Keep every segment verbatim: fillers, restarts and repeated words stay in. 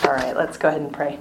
All right, let's go ahead and pray.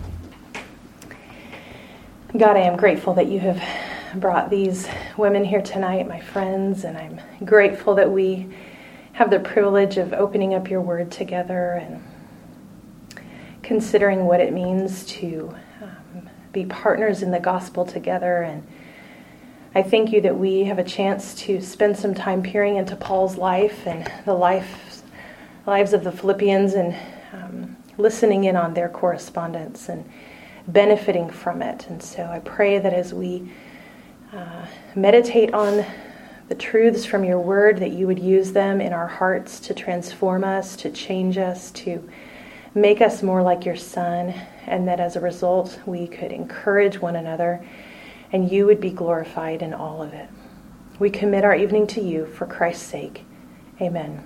God, I am grateful that you have brought these women here tonight, my friends, and I'm grateful that we have the privilege of opening up your word together and considering what it means to um, be partners in the gospel together. And I thank you that we have a chance to spend some time peering into Paul's life and the life, lives of the Philippians and um, listening in on their correspondence and benefiting from it. And so I pray that as we uh, meditate on the truths from your word, that you would use them in our hearts to transform us, to change us, to make us more like your Son, and that as a result we could encourage one another and you would be glorified in all of it. We commit our evening to you for Christ's sake. Amen.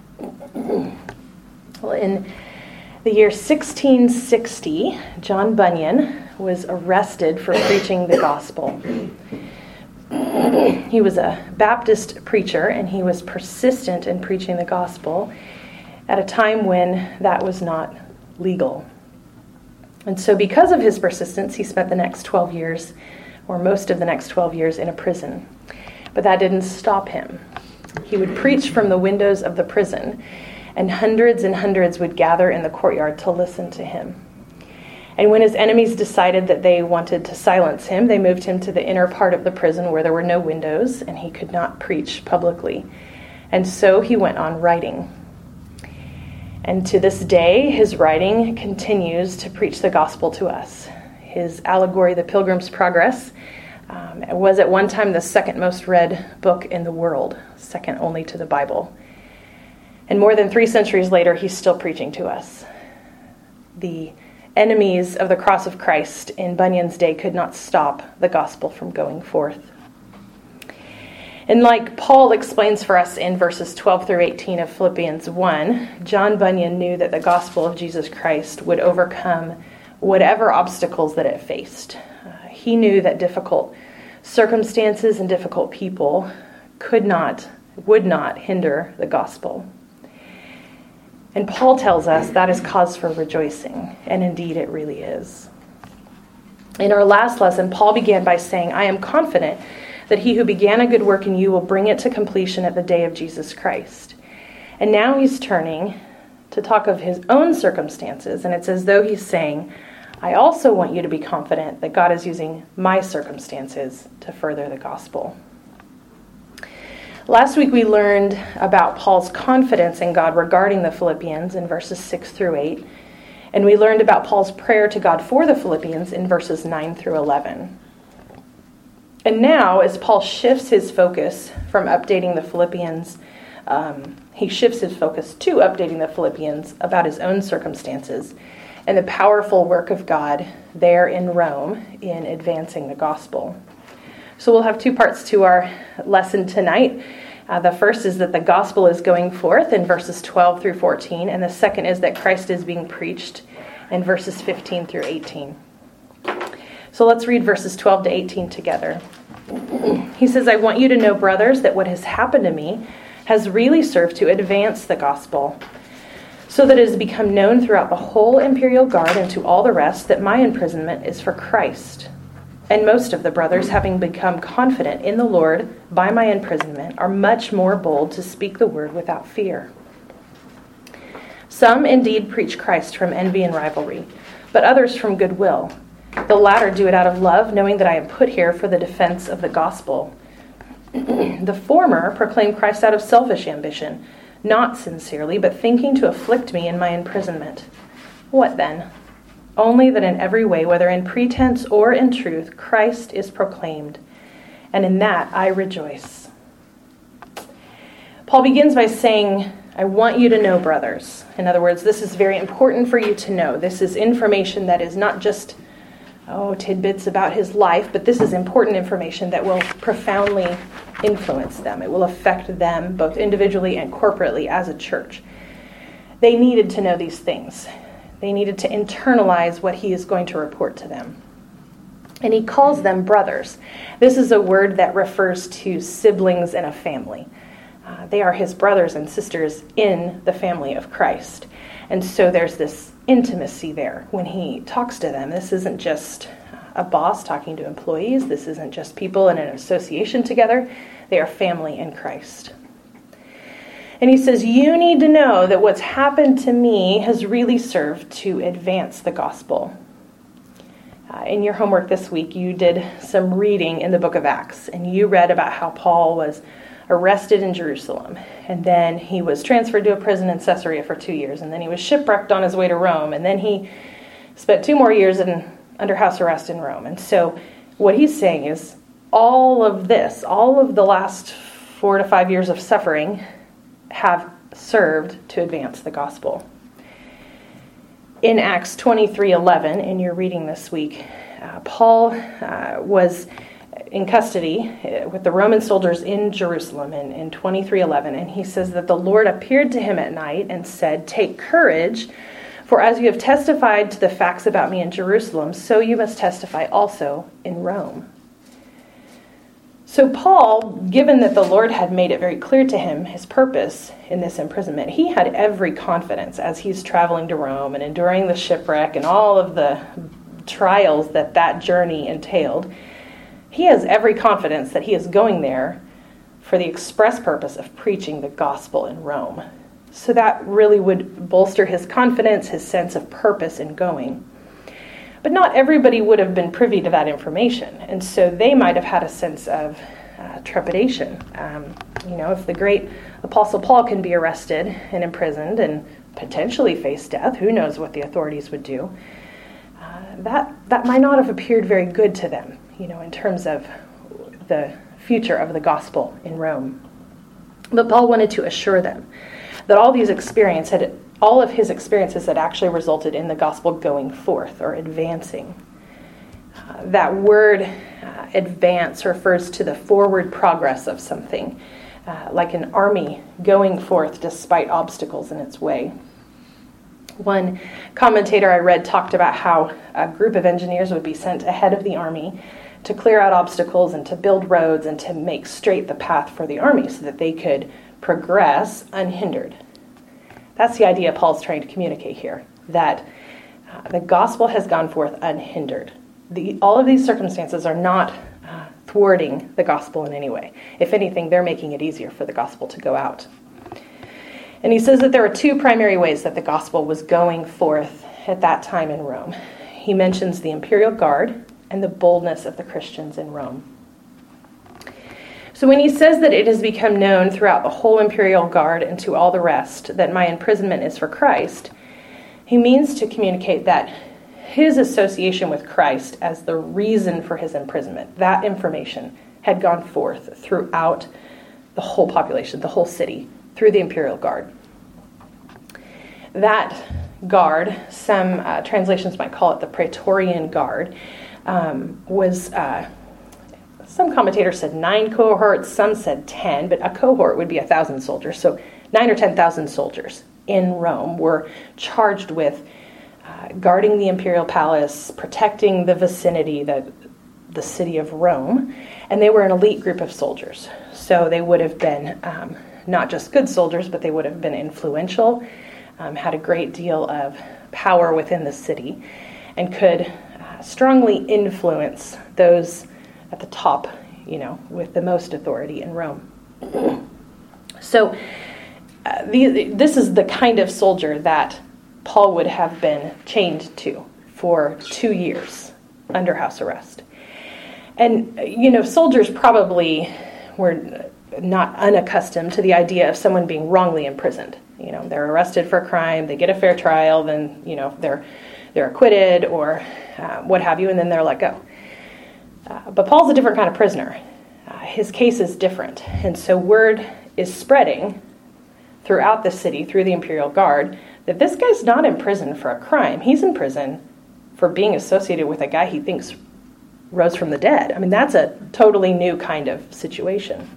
Well, in the year sixteen sixty, John Bunyan was arrested for preaching the gospel. He was a Baptist preacher, and he was persistent in preaching the gospel at a time when that was not legal. And so because of his persistence, he spent the next twelve years, or most of the next twelve years, in a prison. But that didn't stop him. He would preach from the windows of the prison, and hundreds and hundreds would gather in the courtyard to listen to him. And when his enemies decided that they wanted to silence him, they moved him to the inner part of the prison where there were no windows and he could not preach publicly. And so he went on writing. And to this day, his writing continues to preach the gospel to us. His allegory, The Pilgrim's Progress, um, was at one time the second most read book in the world, second only to the Bible. And more than three centuries later, he's still preaching to us. The enemies of the cross of Christ in Bunyan's day could not stop the gospel from going forth. And like Paul explains for us in verses twelve through eighteen of Philippians one, John Bunyan knew that the gospel of Jesus Christ would overcome whatever obstacles that it faced. Uh, he knew that difficult circumstances and difficult people could not, would not hinder the gospel. And Paul tells us that is cause for rejoicing, and indeed it really is. In our last lesson, Paul began by saying, I am confident that he who began a good work in you will bring it to completion at the day of Jesus Christ. And now he's turning to talk of his own circumstances, and it's as though he's saying, I also want you to be confident that God is using my circumstances to further the gospel. Last week we learned about Paul's confidence in God regarding the Philippians in verses six through eight, and we learned about Paul's prayer to God for the Philippians in verses nine through eleven. And now, as Paul shifts his focus from updating the Philippians, um, he shifts his focus to updating the Philippians about his own circumstances and the powerful work of God there in Rome in advancing the gospel. So we'll have two parts to our lesson tonight. Uh, the first is that the gospel is going forth in verses twelve through fourteen, and the second is that Christ is being preached in verses fifteen through eighteen. So let's read verses twelve to eighteen together. He says, I want you to know, brothers, that what has happened to me has really served to advance the gospel, so that it has become known throughout the whole imperial guard and to all the rest that my imprisonment is for Christ. And most of the brothers, having become confident in the Lord by my imprisonment, are much more bold to speak the word without fear. Some indeed preach Christ from envy and rivalry, but others from goodwill. The latter do it out of love, knowing that I am put here for the defense of the gospel. The former proclaim Christ out of selfish ambition, not sincerely, but thinking to afflict me in my imprisonment. What then? Only that in every way, whether in pretense or in truth, Christ is proclaimed, and in that I rejoice. Paul begins by saying, I want you to know, brothers. In other words, this is very important for you to know. This is information that is not just, oh, tidbits about his life, but this is important information that will profoundly influence them. It will affect them both individually and corporately as a church. They needed to know these things. They needed to internalize what he is going to report to them. And he calls them brothers. This is a word that refers to siblings in a family. Uh, they are his brothers and sisters in the family of Christ. And so there's this intimacy there when he talks to them. This isn't just a boss talking to employees. This isn't just people in an association together. They are family in Christ. And he says, you need to know that what's happened to me has really served to advance the gospel. Uh, in your homework this week, you did some reading in the book of Acts, and you read about how Paul was arrested in Jerusalem, and then he was transferred to a prison in Caesarea for two years, and then he was shipwrecked on his way to Rome, and then he spent two more years in, under house arrest in Rome. And so what he's saying is all of this, all of the last four to five years of suffering have served to advance the gospel. In Acts twenty-three eleven, in your reading this week, uh, Paul uh, was in custody with the Roman soldiers in Jerusalem in, in twenty-three eleven, and he says that the Lord appeared to him at night and said, "Take courage, for as you have testified to the facts about me in Jerusalem, so you must testify also in Rome." So Paul, given that the Lord had made it very clear to him his purpose in this imprisonment, he had every confidence as he's traveling to Rome and enduring the shipwreck and all of the trials that that journey entailed. He has every confidence that he is going there for the express purpose of preaching the gospel in Rome. So that really would bolster his confidence, his sense of purpose in going. But not everybody would have been privy to that information, and so they might have had a sense of uh, trepidation. Um, you know, if the great Apostle Paul can be arrested and imprisoned and potentially face death, who knows what the authorities would do? Uh, that that might not have appeared very good to them, you know, in terms of the future of the gospel in Rome. But Paul wanted to assure them that all these experience had all of his experiences had actually resulted in the gospel going forth or advancing. Uh, that word uh, advance refers to the forward progress of something, uh, like an army going forth despite obstacles in its way. One commentator I read talked about how a group of engineers would be sent ahead of the army to clear out obstacles and to build roads and to make straight the path for the army so that they could progress unhindered. That's the idea Paul's trying to communicate here, that uh, the gospel has gone forth unhindered. The, all of these circumstances are not uh, thwarting the gospel in any way. If anything, they're making it easier for the gospel to go out. And he says that there are two primary ways that the gospel was going forth at that time in Rome. He mentions the imperial guard and the boldness of the Christians in Rome. So when he says that it has become known throughout the whole imperial guard and to all the rest that my imprisonment is for Christ, he means to communicate that his association with Christ as the reason for his imprisonment, that information had gone forth throughout the whole population, the whole city, through the imperial guard. That guard, some uh, translations might call it the Praetorian Guard, um, was... Uh, Some commentators said nine cohorts, some said ten, but a cohort would be a thousand soldiers. So nine or ten thousand soldiers in Rome were charged with uh, guarding the imperial palace, protecting the vicinity, the, the city of Rome, and they were an elite group of soldiers. So they would have been um, not just good soldiers, but they would have been influential, um, had a great deal of power within the city, and could uh, strongly influence those at the top, you know, with the most authority in Rome. So uh, the, this is the kind of soldier that Paul would have been chained to for two years under house arrest. And, you know, soldiers probably were not unaccustomed to the idea of someone being wrongly imprisoned. You know, they're arrested for a crime, they get a fair trial, then, you know, they're, they're acquitted or uh, what have you, and then they're let go. Uh, but Paul's a different kind of prisoner. Uh, his case is different. And so word is spreading throughout the city, through the imperial guard, that this guy's not in prison for a crime. He's in prison for being associated with a guy he thinks rose from the dead. I mean, that's a totally new kind of situation.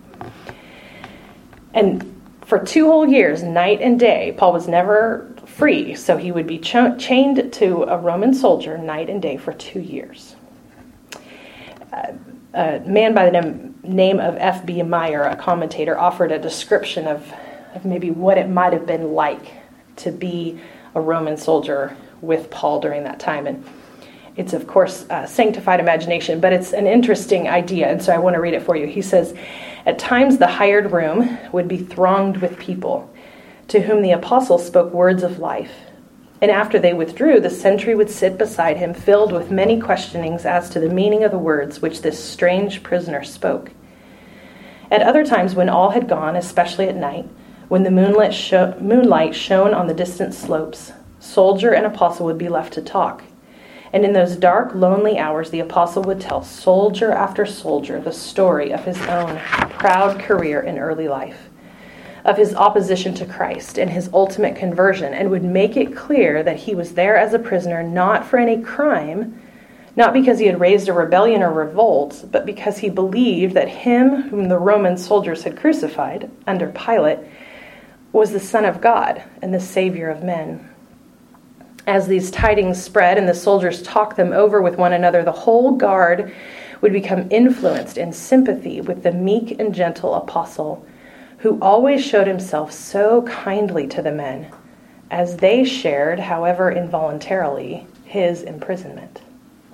And for two whole years, night and day, Paul was never free. So he would be ch- chained to a Roman soldier night and day for two years. Uh, a man by the name, name of F B Meyer, a commentator, offered a description of, of maybe what it might have been like to be a Roman soldier with Paul during that time. And it's, of course, uh, sanctified imagination, but it's an interesting idea, and so I want to read it for you. He says, "At times the hired room would be thronged with people to whom the apostle spoke words of life. And after they withdrew, the sentry would sit beside him, filled with many questionings as to the meaning of the words which this strange prisoner spoke. At other times, when all had gone, especially at night, when the moonlit sho- moonlight shone on the distant slopes, soldier and apostle would be left to talk. And in those dark, lonely hours, the apostle would tell soldier after soldier the story of his own proud career in early life, of his opposition to Christ and his ultimate conversion, and would make it clear that he was there as a prisoner not for any crime, not because he had raised a rebellion or revolt, but because he believed that him whom the Roman soldiers had crucified under Pilate was the Son of God and the Savior of men. As these tidings spread and the soldiers talked them over with one another, the whole guard would become influenced in sympathy with the meek and gentle apostle, who always showed himself so kindly to the men, as they shared, however involuntarily, his imprisonment."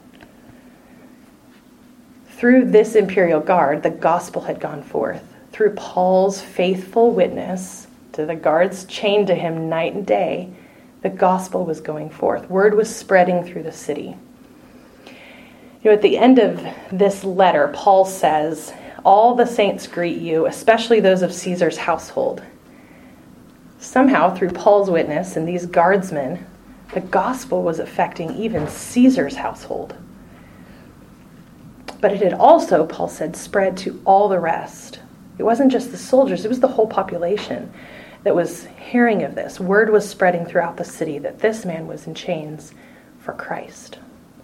Through this imperial guard, the gospel had gone forth. Through Paul's faithful witness to the guards chained to him night and day, the gospel was going forth. Word was spreading through the city. You know, at the end of this letter, Paul says, "All the saints greet you, especially those of Caesar's household." Somehow, through Paul's witness and these guardsmen, the gospel was affecting even Caesar's household. But it had also, Paul said, spread to all the rest. It wasn't just the soldiers, it was the whole population that was hearing of this. Word was spreading throughout the city that this man was in chains for Christ.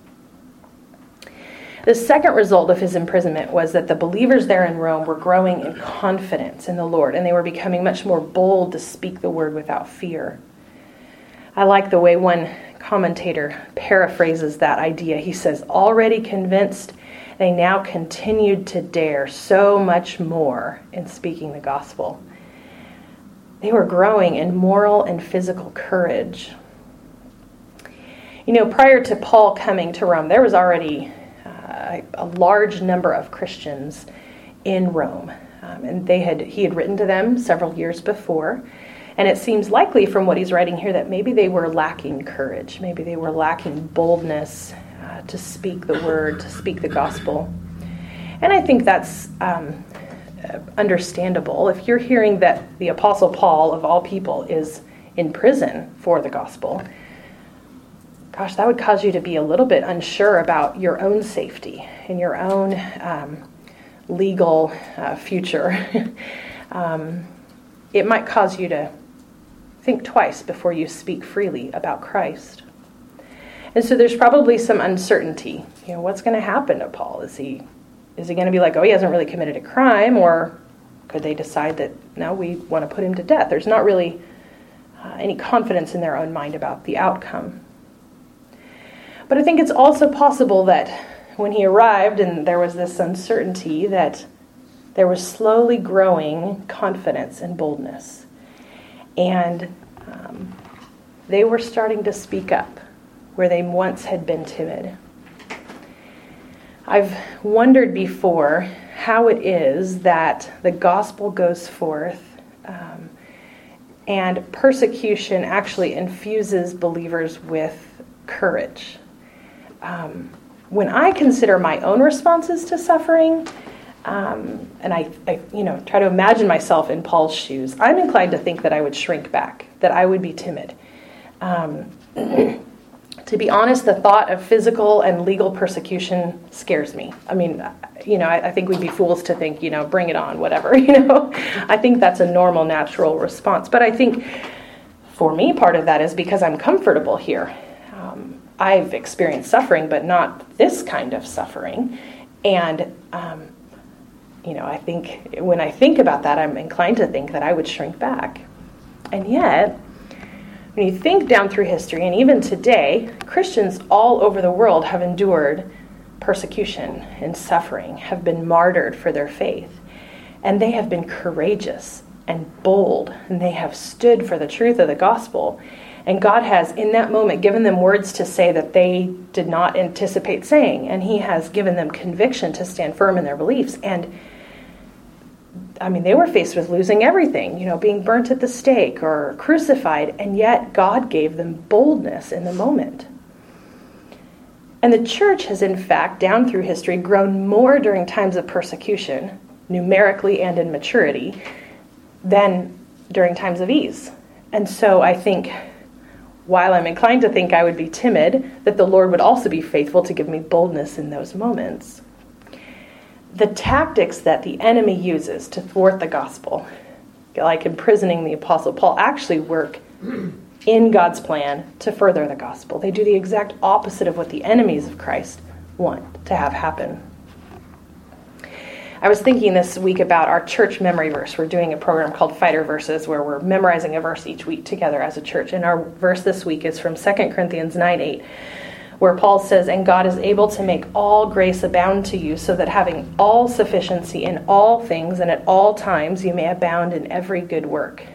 The second result of his imprisonment was that the believers there in Rome were growing in confidence in the Lord, and they were becoming much more bold to speak the word without fear. I like the way one commentator paraphrases that idea. He says, "Already convinced, they now continued to dare so much more in speaking the gospel." They were growing in moral and physical courage. You know, prior to Paul coming to Rome, there was already uh, a large number of Christians in Rome. Um, and they had he had written to them several years before. And it seems likely from what he's writing here that maybe they were lacking courage. Maybe they were lacking boldness uh, to speak the word, to speak the gospel. And I think that's um, understandable. If you're hearing that the Apostle Paul, of all people, is in prison for the gospel, gosh, that would cause you to be a little bit unsure about your own safety and your own um, legal uh, future. um, it might cause you to think twice before you speak freely about Christ. And so there's probably some uncertainty. You know, what's going to happen to Paul? Is he is he going to be like, oh, he hasn't really committed a crime? Or could they decide that, no, we want to put him to death? There's not really uh, any confidence in their own mind about the outcome. But I think it's also possible that when he arrived and there was this uncertainty, that there was slowly growing confidence and boldness. And um, they were starting to speak up where they once had been timid. I've wondered before how it is that the gospel goes forth um, and persecution actually infuses believers with courage. Um, when I consider my own responses to suffering, um, and I, I, you know, try to imagine myself in Paul's shoes, I'm inclined to think that I would shrink back, that I would be timid. Um, to be honest, the thought of physical and legal persecution scares me. I mean, you know, I, I think we'd be fools to think, you know, bring it on, whatever, you know. I think that's a normal, natural response. But I think for me, part of that is because I'm comfortable here. Um, I've experienced suffering, but not this kind of suffering. And, um, you know, I think when I think about that, I'm inclined to think that I would shrink back. And yet, when you think down through history, and even today, Christians all over the world have endured persecution and suffering, have been martyred for their faith. And they have been courageous and bold, and they have stood for the truth of the gospel. And God has, in that moment, given them words to say that they did not anticipate saying. And he has given them conviction to stand firm in their beliefs. And, I mean, they were faced with losing everything, you know, being burnt at the stake or crucified. And yet God gave them boldness in the moment. And the church has, in fact, down through history, grown more during times of persecution, numerically and in maturity, than during times of ease. And so I think, while I'm inclined to think I would be timid, that the Lord would also be faithful to give me boldness in those moments. The tactics that the enemy uses to thwart the gospel, like imprisoning the Apostle Paul, actually work in God's plan to further the gospel. They do the exact opposite of what the enemies of Christ want to have happen. I was thinking this week about our church memory verse. We're doing a program called Fighter Verses where we're memorizing a verse each week together as a church. And our verse this week is from Second Corinthians nine eight, where Paul says, "And God is able to make all grace abound to you, so that having all sufficiency in all things and at all times you may abound in every good work."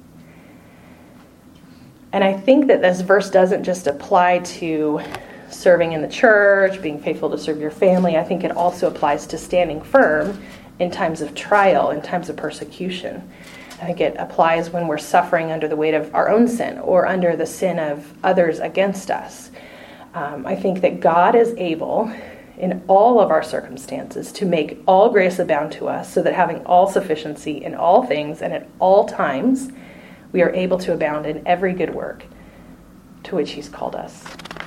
And I think that this verse doesn't just apply to serving in the church, being faithful to serve your family. I think it also applies to standing firm in times of trial, in times of persecution. I think it applies when we're suffering under the weight of our own sin or under the sin of others against us. Um, I think that God is able, in all of our circumstances, to make all grace abound to us, so that having all sufficiency in all things and at all times, we are able to abound in every good work to which he's called us.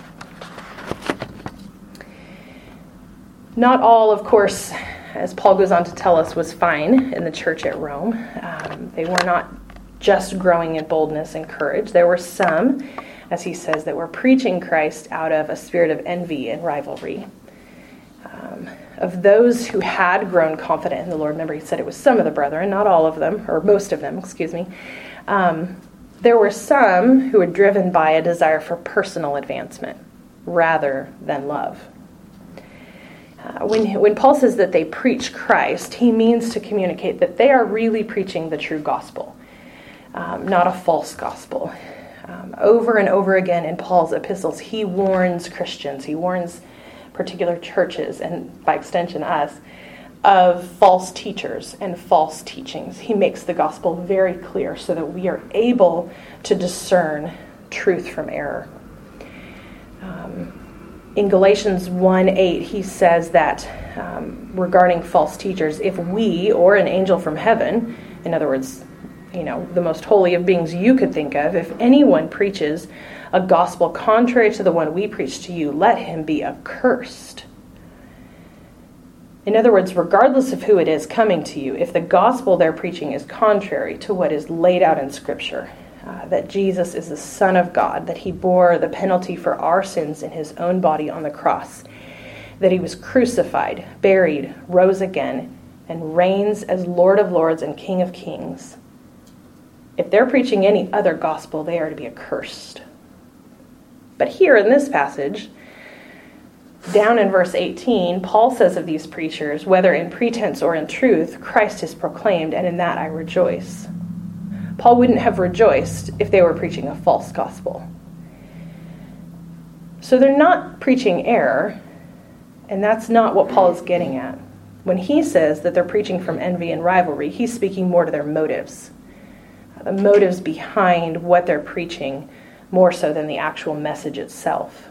Not all, of course, as Paul goes on to tell us, was fine in the church at Rome. Um, they were not just growing in boldness and courage. There were some, as he says, that were preaching Christ out of a spirit of envy and rivalry. Um, of those who had grown confident in the Lord, remember he said it was some of the brethren, not all of them, or most of them, excuse me. Um, there were some who were driven by a desire for personal advancement rather than love. Uh, when, when Paul says that they preach Christ, he means to communicate that they are really preaching the true gospel, um, not a false gospel. Um, over and over again in Paul's epistles, he warns Christians, he warns particular churches, and by extension us, of false teachers and false teachings. He makes the gospel very clear so that we are able to discern truth from error. Um, In Galatians one eight, he says that um, regarding false teachers, if we or an angel from heaven, in other words, you know, the most holy of beings you could think of, if anyone preaches a gospel contrary to the one we preach to you, let him be accursed. In other words, regardless of who it is coming to you, if the gospel they're preaching is contrary to what is laid out in Scripture, Uh, that Jesus is the Son of God, that he bore the penalty for our sins in his own body on the cross, that he was crucified, buried, rose again, and reigns as Lord of Lords and King of Kings. If they're preaching any other gospel, they are to be accursed. But here in this passage, down in verse eighteen, Paul says of these preachers, whether in pretense or in truth, Christ is proclaimed, and in that I rejoice. Paul wouldn't have rejoiced if they were preaching a false gospel. So they're not preaching error, and that's not what Paul is getting at. When he says that they're preaching from envy and rivalry, he's speaking more to their motives. The motives behind what they're preaching, more so than the actual message itself.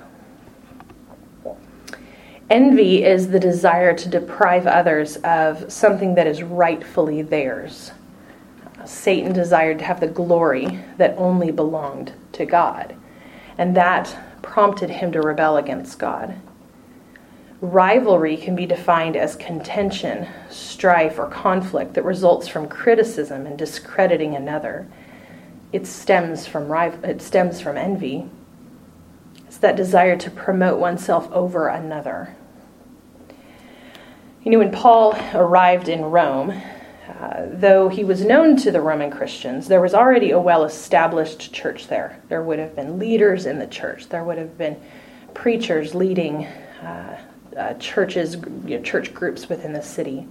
Envy is the desire to deprive others of something that is rightfully theirs. Satan desired to have the glory that only belonged to God, and that prompted him to rebel against God. Rivalry can be defined as contention, strife, or conflict that results from criticism and discrediting another. It stems from rival- it stems from envy. It's that desire to promote oneself over another. You know, when Paul arrived in Rome, Uh, though he was known to the Roman Christians, there was already a well-established church there. There would have been leaders in the church. There would have been preachers leading uh, uh, churches, you know, church groups within the city.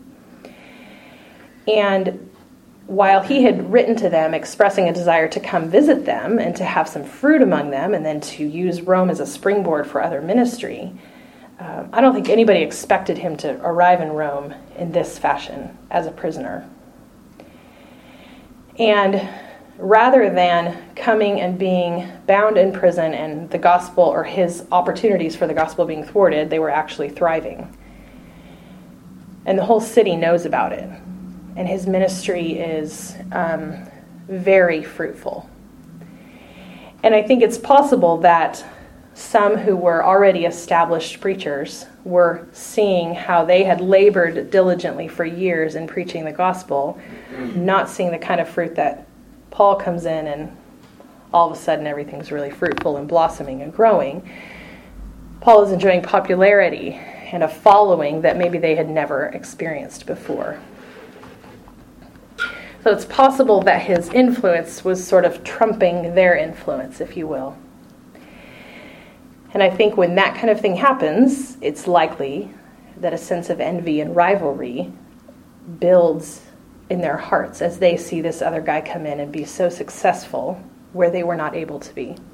And while he had written to them expressing a desire to come visit them and to have some fruit among them and then to use Rome as a springboard for other ministry, uh, I don't think anybody expected him to arrive in Rome in this fashion as a prisoner. And rather than coming and being bound in prison and the gospel or his opportunities for the gospel being thwarted, they were actually thriving. And the whole city knows about it. And his ministry is um, very fruitful. And I think it's possible that some who were already established preachers were seeing how they had labored diligently for years in preaching the gospel, not seeing the kind of fruit that Paul comes in and all of a sudden everything's really fruitful and blossoming and growing. Paul is enjoying popularity and a following that maybe they had never experienced before. So it's possible that his influence was sort of trumping their influence, if you will. And I think when that kind of thing happens, it's likely that a sense of envy and rivalry builds in their hearts as they see this other guy come in and be so successful where they were not able to be.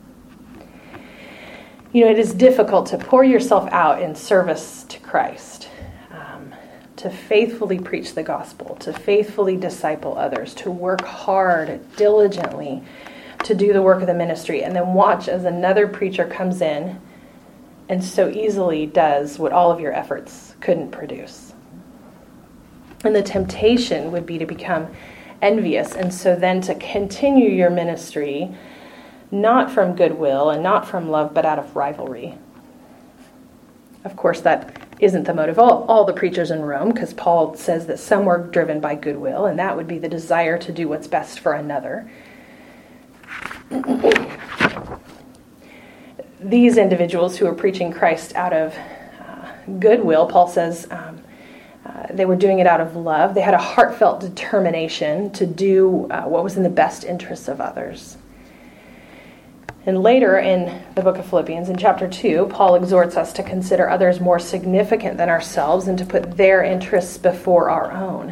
You know, it is difficult to pour yourself out in service to Christ, um, to faithfully preach the gospel, to faithfully disciple others, to work hard, diligently, to do the work of the ministry, and then watch as another preacher comes in and so easily does what all of your efforts couldn't produce. And the temptation would be to become envious, and so then to continue your ministry not from goodwill and not from love, but out of rivalry. Of course, that isn't the motive of all, all the preachers in Rome, because Paul says that some were driven by goodwill, and that would be the desire to do what's best for another. These individuals who are preaching Christ out of uh, goodwill, Paul says, um, uh, they were doing it out of love. They had a heartfelt determination to do uh, what was in the best interests of others. And later in the book of Philippians, in chapter two, Paul exhorts us to consider others more significant than ourselves and to put their interests before our own.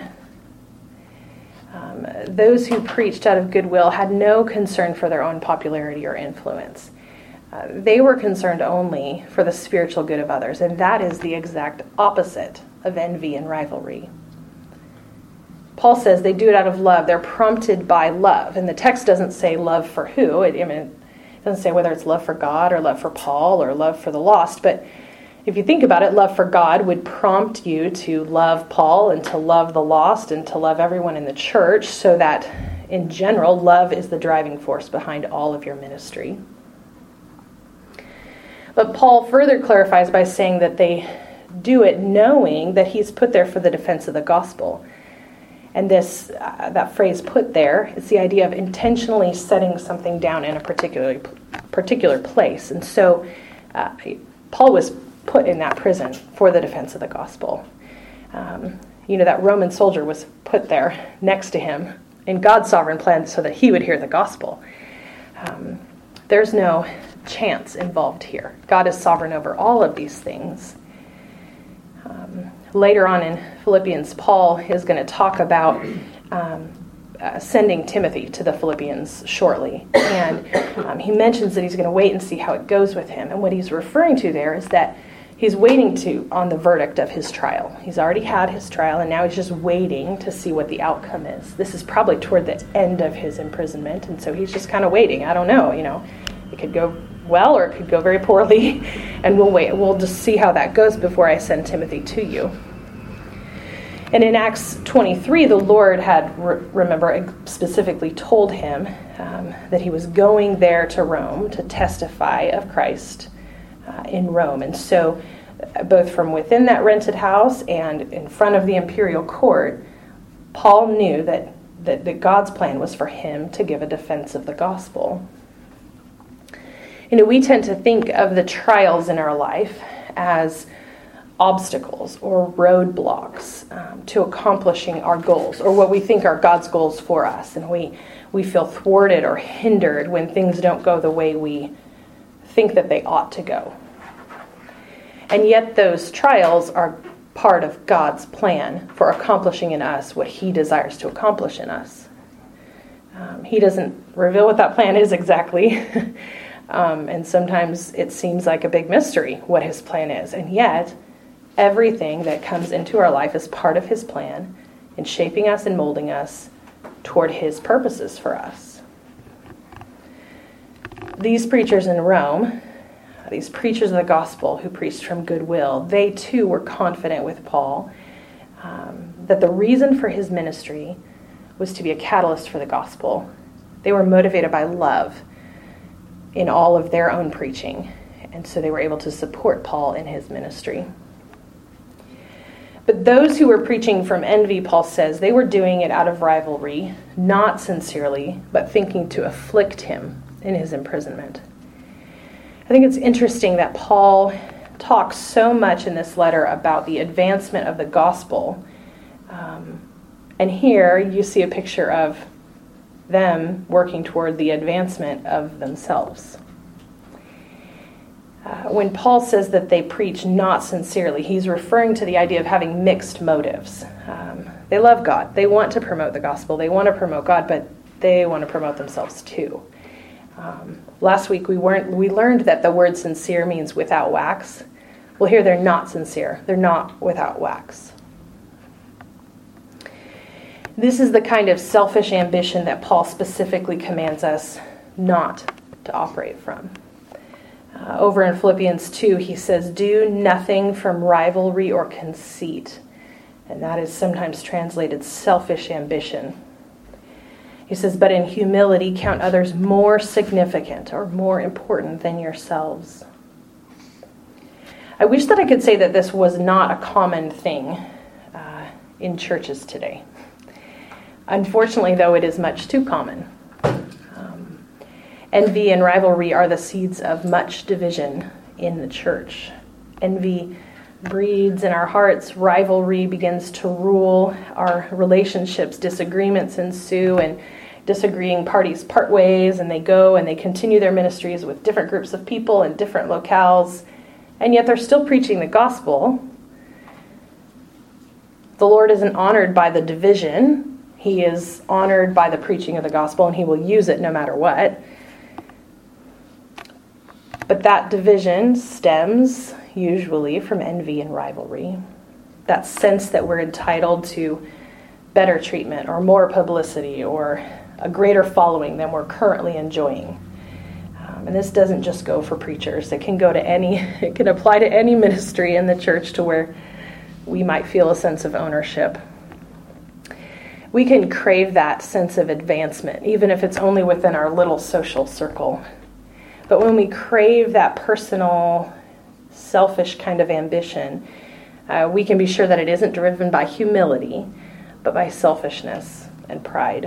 Um, those who preached out of goodwill had no concern for their own popularity or influence. Uh, they were concerned only for the spiritual good of others, and that is the exact opposite of envy and rivalry. Paul says they do it out of love. They're prompted by love, and the text doesn't say love for who. It, I mean, it doesn't say whether it's love for God or love for Paul or love for the lost, but if you think about it, love for God would prompt you to love Paul and to love the lost and to love everyone in the church, so that, in general, love is the driving force behind all of your ministry. But Paul further clarifies by saying that they do it knowing that he's put there for the defense of the gospel. And this, uh, that phrase "put there" is the idea of intentionally setting something down in a particular particular place. And so uh, Paul was put in that prison for the defense of the gospel. Um, you know, that Roman soldier was put there next to him in God's sovereign plan so that he would hear the gospel. Um, there's no chance involved here. God is sovereign over all of these things. Um, later on in Philippians, Paul is going to talk about um, uh, sending Timothy to the Philippians shortly. And um, he mentions that he's going to wait and see how it goes with him. And what he's referring to there is that he's waiting to on the verdict of his trial. He's already had his trial, and now he's just waiting to see what the outcome is. This is probably toward the end of his imprisonment, and so he's just kind of waiting. I don't know, you know. It could go well or it could go very poorly, and we'll wait. We'll just see how that goes before I send Timothy to you. And in Acts twenty-three, the Lord had, re- remember, specifically told him um, that he was going there to Rome to testify of Christ uh, in Rome. And so uh, both from within that rented house and in front of the imperial court, Paul knew that, that, that God's plan was for him to give a defense of the gospel. You know, we tend to think of the trials in our life as obstacles or roadblocks um, to accomplishing our goals, or what we think are God's goals for us. And we, we feel thwarted or hindered when things don't go the way we think that they ought to go. And yet those trials are part of God's plan for accomplishing in us what he desires to accomplish in us. Um, he doesn't reveal what that plan is exactly. um, and sometimes it seems like a big mystery what his plan is. And yet, everything that comes into our life is part of his plan in shaping us and molding us toward his purposes for us. These preachers in Rome, these preachers of the gospel who preached from goodwill, they too were confident with Paul um, that the reason for his ministry was to be a catalyst for the gospel. They were motivated by love in all of their own preaching, and so they were able to support Paul in his ministry. But those who were preaching from envy, Paul says, they were doing it out of rivalry, not sincerely, but thinking to afflict him in his imprisonment. I think it's interesting that Paul talks so much in this letter about the advancement of the gospel. Um, and here you see a picture of them working toward the advancement of themselves. Uh, when Paul says that they preach not sincerely, he's referring to the idea of having mixed motives. Um, they love God. They want to promote the gospel. They want to promote God, but they want to promote themselves too. Um, last week we weren't. We learned that the word sincere means without wax. Well, here they're not sincere. They're not without wax. This is the kind of selfish ambition that Paul specifically commands us not to operate from. Uh, over in Philippians two, he says, "Do nothing from rivalry or conceit." And that is sometimes translated selfish ambition. He says, "But in humility count others more significant or more important than yourselves." I wish that I could say that this was not a common thing uh, in churches today. Unfortunately, though, it is much too common. Um, envy and rivalry are the seeds of much division in the church. Envy breeds in our hearts. Rivalry begins to rule our relationships. Disagreements ensue, and disagreeing parties part ways, and they go and they continue their ministries with different groups of people in different locales, and yet they're still preaching the gospel. The Lord isn't honored by the division. He is honored by the preaching of the gospel, and he will use it no matter what. But that division stems usually from envy and rivalry. That sense that we're entitled to better treatment or more publicity or a greater following than we're currently enjoying. Um, and this doesn't just go for preachers. It can go to any, it can apply to any ministry in the church to where we might feel a sense of ownership. We can crave that sense of advancement, even if it's only within our little social circle. But when we crave that personal, selfish kind of ambition, uh, we can be sure that it isn't driven by humility, but by selfishness and pride.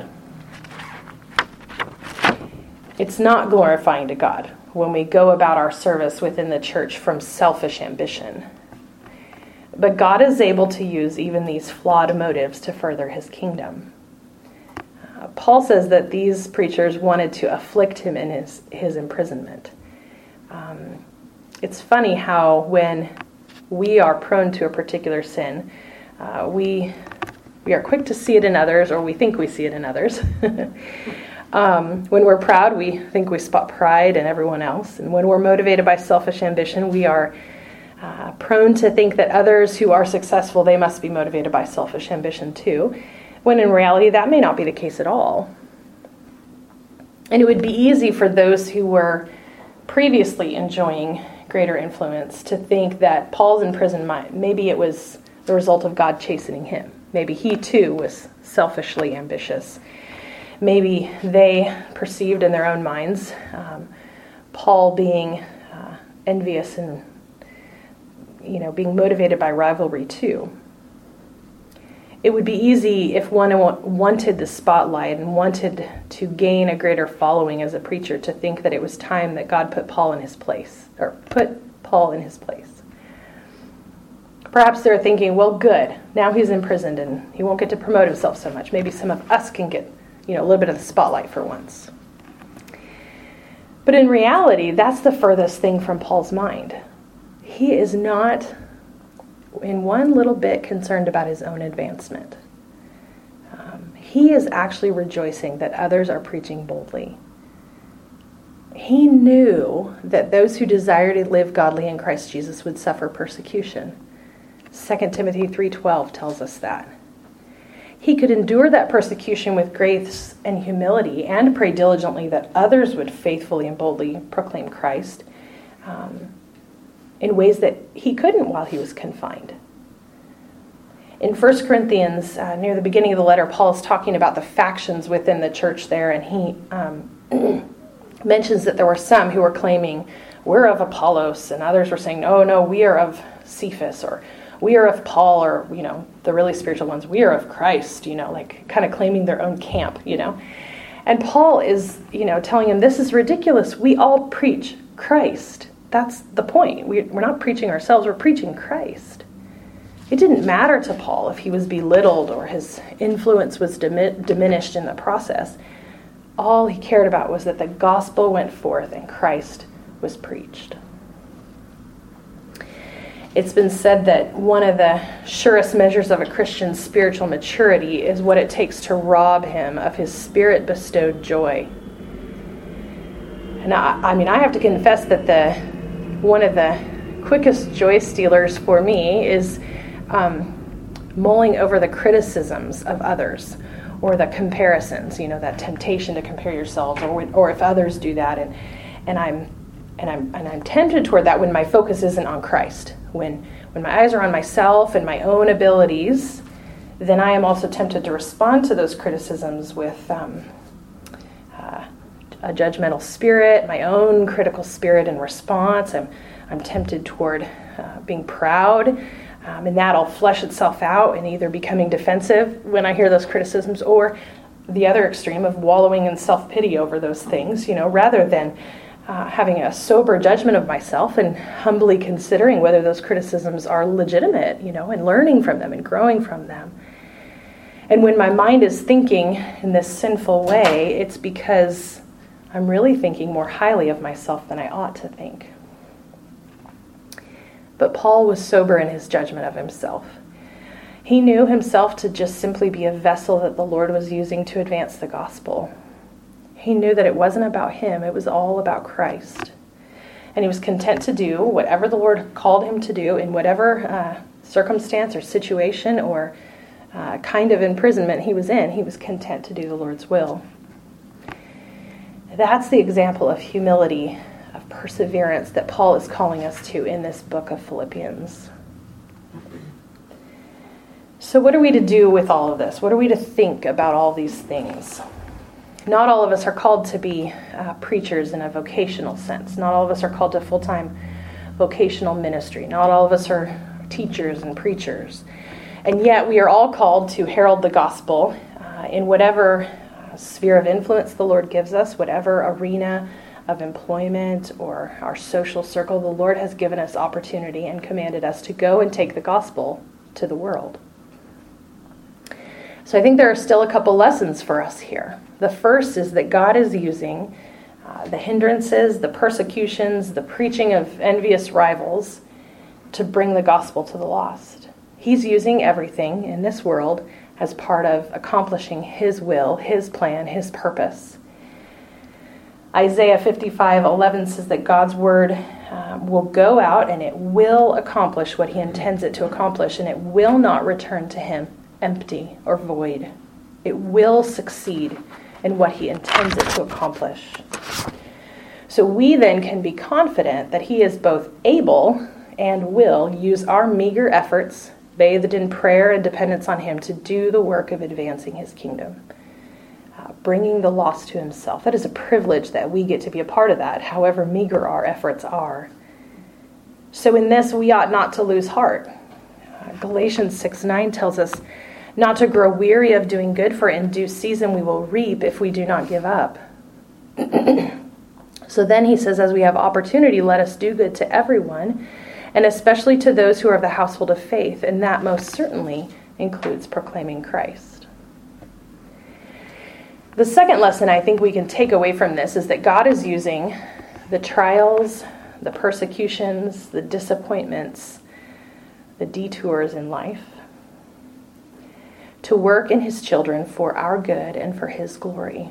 It's not glorifying to God when we go about our service within the church from selfish ambition. But God is able to use even these flawed motives to further his kingdom. Uh, Paul says that these preachers wanted to afflict him in his, his imprisonment. Um, it's funny how when we are prone to a particular sin, uh, we we are quick to see it in others, or we think we see it in others. um, when we're proud, we think we spot pride in everyone else. And when we're motivated by selfish ambition, we are Uh, prone to think that others who are successful, they must be motivated by selfish ambition too, when in reality that may not be the case at all. And it would be easy for those who were previously enjoying greater influence to think that Paul's imprisonment, maybe it was the result of God chastening him. Maybe he too was selfishly ambitious. Maybe they perceived in their own minds um, Paul being uh, envious and you know, being motivated by rivalry too. It would be easy if one wanted the spotlight and wanted to gain a greater following as a preacher to think that it was time that God put Paul in his place, or put Paul in his place. Perhaps they're thinking, well, good, now he's imprisoned and he won't get to promote himself so much. Maybe some of us can get, you know, a little bit of the spotlight for once. But in reality, that's the furthest thing from Paul's mind. he is not in one little bit concerned about his own advancement. Um, he is actually rejoicing that others are preaching boldly. He knew that those who desire to live godly in Christ Jesus would suffer persecution. Second Timothy three twelve tells us that. He could endure that persecution with grace and humility and pray diligently that others would faithfully and boldly proclaim Christ um, in ways that he couldn't while he was confined. In First Corinthians, uh, near the beginning of the letter, Paul is talking about the factions within the church there, and he um, mentions that there were some who were claiming, we're of Apollos, and others were saying, oh, no, we are of Cephas, or we are of Paul, or, you know, the really spiritual ones, we are of Christ, you know, like kind of claiming their own camp, you know. And Paul is, you know, telling him, this is ridiculous. We all preach Christ. That's the point. We, we're not preaching ourselves, we're preaching Christ. It didn't matter to Paul if he was belittled or his influence was dimi- diminished in the process. All he cared about was that the gospel went forth and Christ was preached. It's been said that one of the surest measures of a Christian's spiritual maturity is what it takes to rob him of his spirit-bestowed joy. And I, I mean, I have to confess that the one of the quickest joy stealers for me is um, mulling over the criticisms of others or the comparisons, you know, that temptation to compare yourselves, or or if others do that, and and I'm and I'm and I'm tempted toward that when my focus isn't on Christ. When when my eyes are on myself and my own abilities, then I am also tempted to respond to those criticisms with um, uh, a judgmental spirit, my own critical spirit in response. I'm I'm tempted toward uh, being proud, um, and that'll flesh itself out in either becoming defensive when I hear those criticisms, or the other extreme of wallowing in self-pity over those things, you know, rather than Uh, having a sober judgment of myself and humbly considering whether those criticisms are legitimate, you know, and learning from them and growing from them. And when my mind is thinking in this sinful way, it's because I'm really thinking more highly of myself than I ought to think. But Paul was sober in his judgment of himself. He knew himself to just simply be a vessel that the Lord was using to advance the gospel. He knew that it wasn't about him, it was all about Christ. And he was content to do whatever the Lord called him to do in whatever uh, circumstance or situation or uh, kind of imprisonment he was in. He was content to do the Lord's will. That's the example of humility, of perseverance that Paul is calling us to in this book of Philippians. So what are we to do with all of this? What are we to think about all these things? Not all of us are called to be uh, preachers in a vocational sense. Not all of us are called to full-time vocational ministry. Not all of us are teachers and preachers. And yet we are all called to herald the gospel uh, in whatever uh, sphere of influence the Lord gives us, whatever arena of employment or our social circle. The Lord has given us opportunity and commanded us to go and take the gospel to the world. So I think there are still a couple lessons for us here. The first is that God is using uh, the hindrances, the persecutions, the preaching of envious rivals to bring the gospel to the lost. He's using everything in this world as part of accomplishing his will, his plan, his purpose. Isaiah fifty-five eleven says that God's word um, will go out and it will accomplish what he intends it to accomplish, and it will not return to him empty or void. It will succeed in what he intends it to accomplish. So we then can be confident that he is both able and will use our meager efforts, bathed in prayer and dependence on him, to do the work of advancing his kingdom, uh, bringing the lost to himself. That is a privilege that we get to be a part of that, however meager our efforts are. So in this, we ought not to lose heart. Uh, Galatians six nine tells us not to grow weary of doing good, for in due season we will reap if we do not give up. So then he says, as we have opportunity, let us do good to everyone, and especially to those who are of the household of faith, and that most certainly includes proclaiming Christ. The second lesson I think we can take away from this is that God is using the trials, the persecutions, the disappointments, the detours in life, to work in his children for our good and for his glory.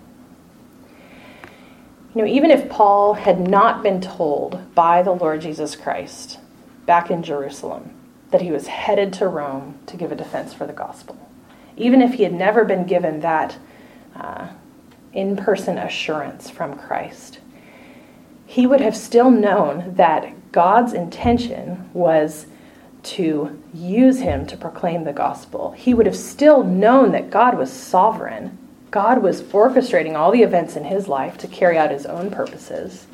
You know, even if Paul had not been told by the Lord Jesus Christ back in Jerusalem that he was headed to Rome to give a defense for the gospel, even if he had never been given that uh, in-person assurance from Christ, he would have still known that God's intention was to use him to proclaim the gospel. He would have still known that God was sovereign. God was orchestrating all the events in his life to carry out his own purposes.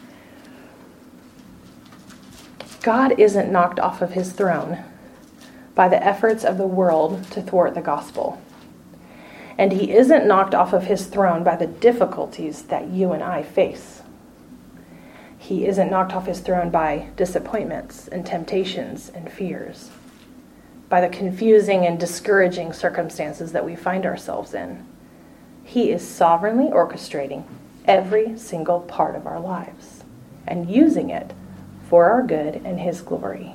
God isn't knocked off of his throne by the efforts of the world to thwart the gospel. And he isn't knocked off of his throne by the difficulties that you and I face. He isn't knocked off his throne by disappointments and temptations and fears, by the confusing and discouraging circumstances that we find ourselves in. He is sovereignly orchestrating every single part of our lives and using it for our good and his glory.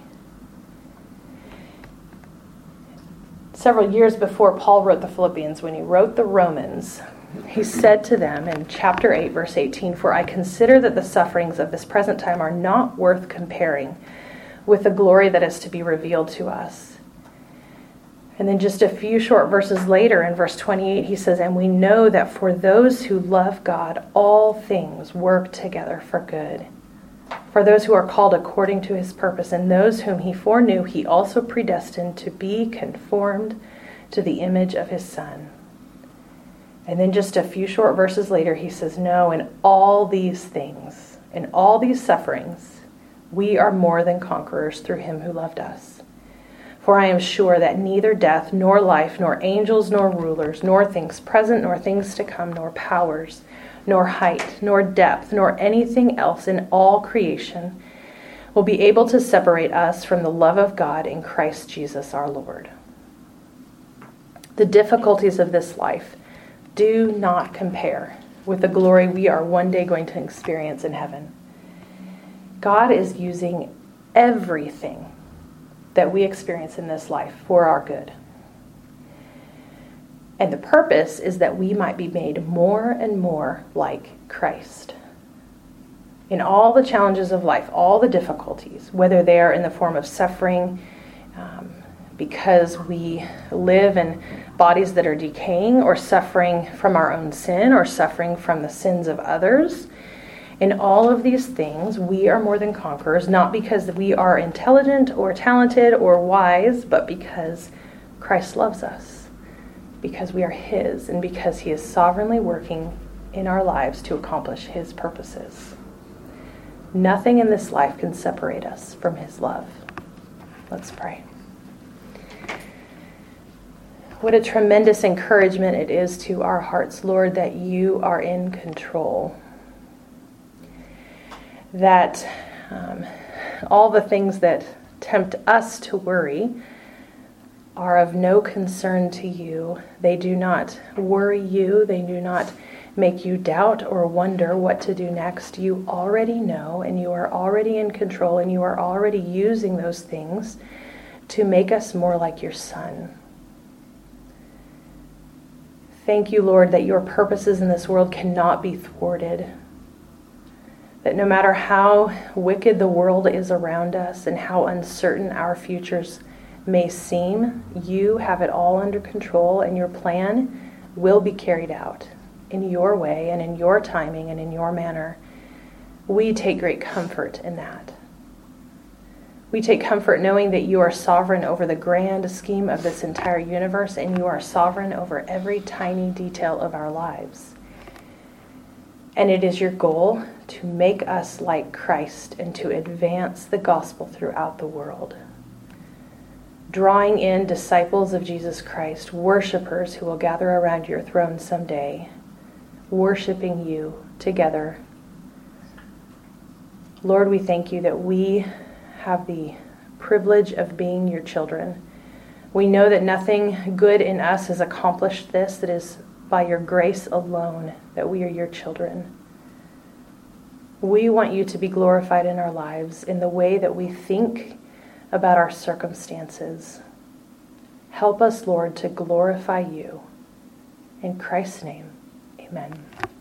Several years before Paul wrote the Philippians, when he wrote the Romans, he said to them in chapter eight, verse eighteen, "For I consider that the sufferings of this present time are not worth comparing with the glory that is to be revealed to us." And then just a few short verses later, in verse twenty-eight, he says, "And we know that for those who love God, all things work together for good, for those who are called according to his purpose, and those whom he foreknew, he also predestined to be conformed to the image of his Son." And then just a few short verses later, he says, "No, in all these things, in all these sufferings, we are more than conquerors through him who loved us. For I am sure that neither death, nor life, nor angels, nor rulers, nor things present, nor things to come, nor powers, nor height, nor depth, nor anything else in all creation will be able to separate us from the love of God in Christ Jesus our Lord." The difficulties of this life do not compare with the glory we are one day going to experience in heaven. God is using everything that we experience in this life for our good. And the purpose is that we might be made more and more like Christ. In all the challenges of life, all the difficulties, whether they are in the form of suffering, um, because we live in bodies that are decaying, or suffering from our own sin, or suffering from the sins of others, in all of these things, we are more than conquerors, not because we are intelligent or talented or wise, but because Christ loves us, because we are his, and because he is sovereignly working in our lives to accomplish his purposes. Nothing in this life can separate us from his love. Let's pray. What a tremendous encouragement it is to our hearts, Lord, that you are in control. That um, all the things that tempt us to worry are of no concern to you. They do not worry you. They do not make you doubt or wonder what to do next. You already know, and you are already in control, and you are already using those things to make us more like your Son. Thank you, Lord, that your purposes in this world cannot be thwarted. That no matter how wicked the world is around us and how uncertain our futures may seem, you have it all under control, and your plan will be carried out in your way and in your timing and in your manner. We take great comfort in that. We take comfort knowing that you are sovereign over the grand scheme of this entire universe, and you are sovereign over every tiny detail of our lives. And it is your goal to make us like Christ and to advance the gospel throughout the world, drawing in disciples of Jesus Christ, worshipers who will gather around your throne someday, worshiping you together. Lord, we thank you that we have the privilege of being your children. We know that nothing good in us has accomplished this. That is by your grace alone that we are your children. We want you to be glorified in our lives in the way that we think about our circumstances. Help us, Lord, to glorify you. In Christ's name, amen.